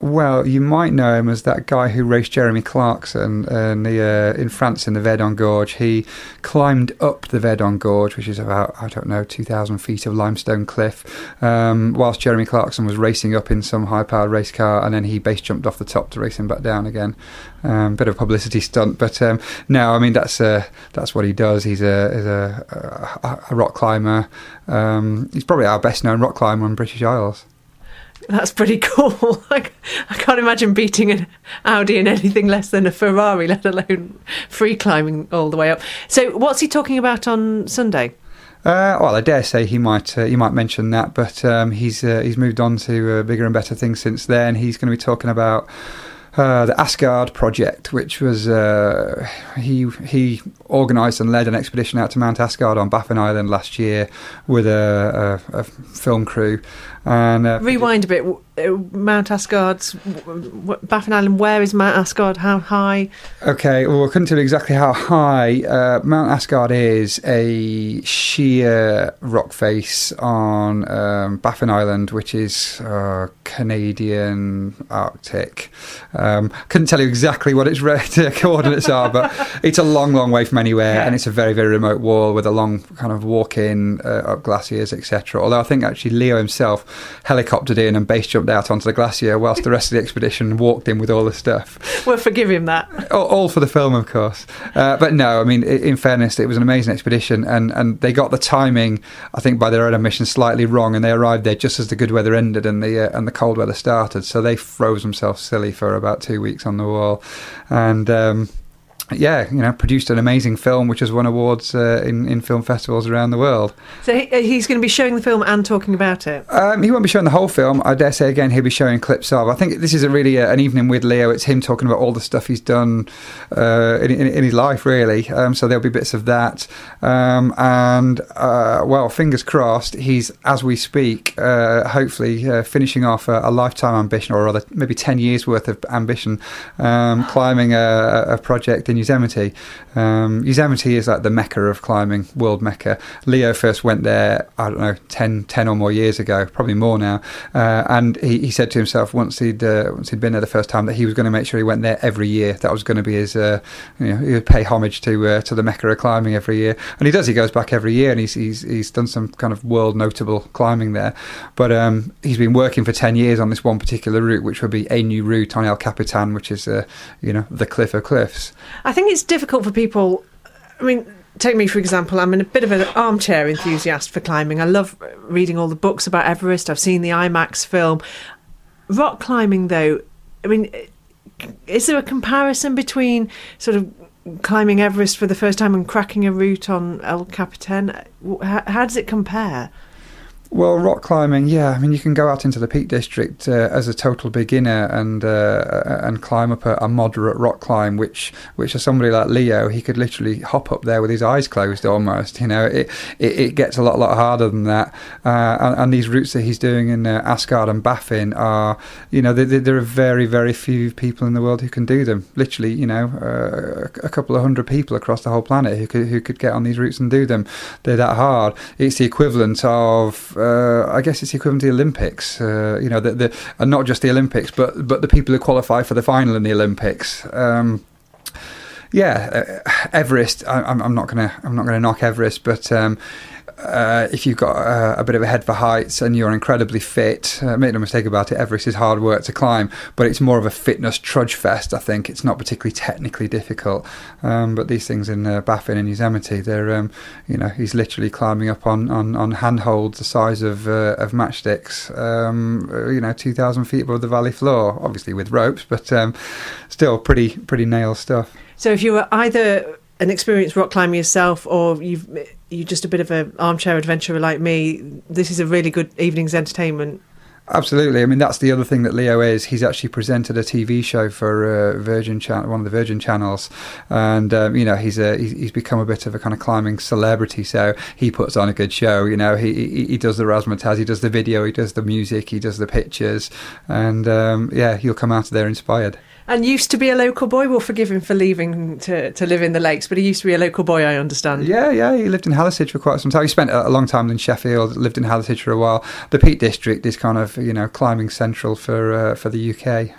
Well, you might know him as that guy who raced Jeremy Clarkson in France in the Verdon Gorge. He climbed up the Verdon Gorge, which is about, 2,000 feet of limestone cliff, whilst Jeremy Clarkson was racing up in some high-powered race car, and then he base jumped off the top to race him back down again. Bit of a publicity stunt, but no, I mean that's what he does. He's a rock climber. He's probably our best-known rock climber on British Isles. That's pretty cool. I can't imagine beating an Audi in anything less than a Ferrari, let alone free climbing all the way up. So what's he talking about on Sunday? Well, I dare say you might mention that, but he's moved on to bigger and better things since then. He's going to be talking about the Asgard project, which was he organised and led an expedition out to Mount Asgard on Baffin Island last year with a film crew. And rewind a bit. Mount Asgard's Baffin Island. Where is Mount Asgard? How high? Okay, well, I couldn't tell you exactly how high. Mount Asgard is a sheer rock face on Baffin Island, which is Canadian Arctic. Couldn't tell you exactly what its coordinates are, but it's a long, long way from anywhere, yeah. And it's a very, very remote wall with a long kind of walk-in up glaciers, etc. Although I think actually Leo himself helicoptered in and base jumped out onto the glacier whilst the rest of the expedition walked in with all the stuff. We'll forgive him that. All for the film, of course. But no, I mean, in fairness, it was an amazing expedition, and they got the timing, I think, by their own admission, slightly wrong, and they arrived there just as the good weather ended and the cold weather started, so they froze themselves silly for about 2 weeks on the wall, and produced an amazing film which has won awards in film festivals around the world. So he's going to be showing the film and talking about it? He won't be showing the whole film. I dare say, again, he'll be showing clips of. I think this is an evening with Leo. It's him talking about all the stuff he's done in his life, really. So there'll be bits of that. Fingers crossed, he's, as we speak, hopefully finishing off a lifetime ambition, or rather maybe 10 years' worth of ambition, climbing a project in Yosemite. Yosemite is like the mecca of climbing, world mecca. Leo first went there, 10 or more years ago, probably more now, and he said to himself once he'd been there the first time that he was going to make sure he went there every year. That was going to be his, he would pay homage to the mecca of climbing every year, and he does. He goes back every year, and he's done some kind of world notable climbing there. But he's been working for 10 years on this one particular route, which would be a new route on El Capitan, which is the cliff of cliffs. I think it's difficult for people. I mean, take me, for example. I'm a bit of an armchair enthusiast for climbing. I love reading all the books about Everest. I've seen the IMAX film. Rock climbing, though, I mean, is there a comparison between sort of climbing Everest for the first time and cracking a route on El Capitan? How does it compare? Well, rock climbing, yeah. I mean, you can go out into the Peak District as a total beginner and climb up a moderate rock climb, which as somebody like Leo, he could literally hop up there with his eyes closed almost. It gets a lot harder than that. And these routes that he's doing in Asgard and Baffin are, there are very, very few people in the world who can do them. Literally, a couple of hundred people across the whole planet who could get on these routes and do them. They're that hard. It's the equivalent of... I guess it's the equivalent to the Olympics, and not just the Olympics, but the people who qualify for the final in the Olympics. Everest. I'm not gonna knock Everest, but if you've got a bit of a head for heights and you're incredibly fit, make no mistake about it, Everest is hard work to climb, but it's more of a fitness trudge fest. I think it's not particularly technically difficult, but these things in Baffin and Yosemite, they're he's literally climbing up on handholds the size of matchsticks, 2,000 feet above the valley floor, obviously with ropes, but still pretty nail stuff. So if you were either an experienced rock climber yourself, or you're just a bit of an armchair adventurer like me, this is a really good evening's entertainment. Absolutely. I mean, that's the other thing that Leo is. He's actually presented a TV show for one of the Virgin channels, and he's become a bit of a kind of climbing celebrity. So he puts on a good show. He does the razzmatazz, he does the video, he does the music, he does the pictures, and you'll come out of there inspired. And used to be a local boy. We'll forgive him for leaving to live in the lakes, but he used to be a local boy, I understand. Yeah, he lived in Hallisage for quite some time. He spent a long time in Sheffield, lived in Hallisage for a while. The Peak District is kind of, climbing central for the UK.